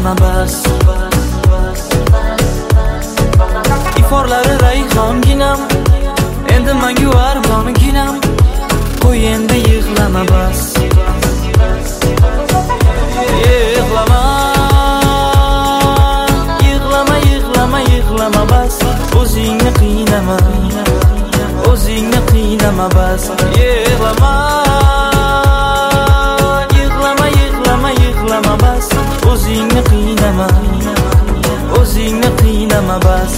yig'lama bas. Iforlari rayhonginam, endi mangu armonginam, qo'y endi yig'lama bas. Yig'lama, yig'lama, yig'lama, yig'lama bas. O'zingni qiynama, o'zingni qiynama bas. Yig'lama, yig'lama, yig'lama, yig'lama bas. O'zingni qiynama, o'zingni qiynama bas.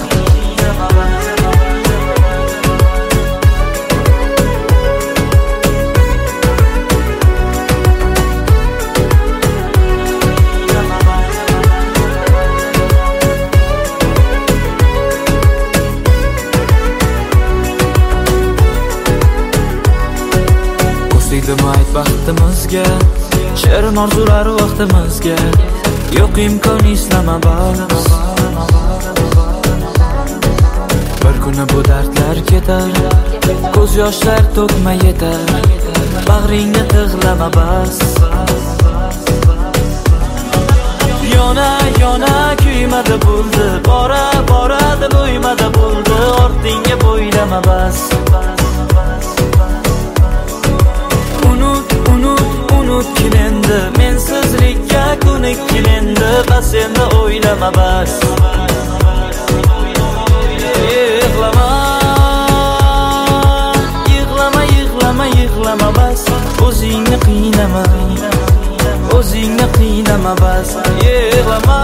Ayt baxtimizga, shirin orzular vaqtimizga, yo'q imkon islama bas. Bir kuni bu dardlar ketar, ko'z yoshlar to'kma yetar, bag'ringni tig'lama bas. Yona yona kuymada bo'ldi, bora bora dil o'ymada bo'ldi, ortingga bo'ylama bas. Unutgin endi, mensizlikka ko'nikgin endi, bas endi o'ylama bas. Yig'lama, yig'lama, yig'lama, yig'lama bas. O'zingni qiynama, o'zingni qiynama bas. Yig'lama,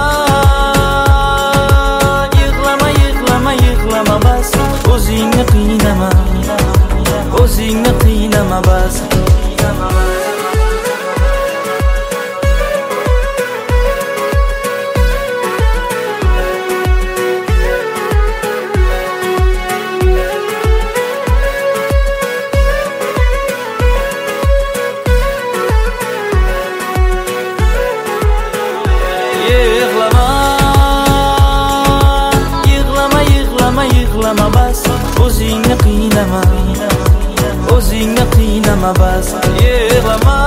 yig'lama, yig'lama, yig'lama bas. O'zingni qiynama, o'zingni qiynama bas. Yig'lama bas, o'zingni qiynama, o'zingni qiynama bas. Yig'lama,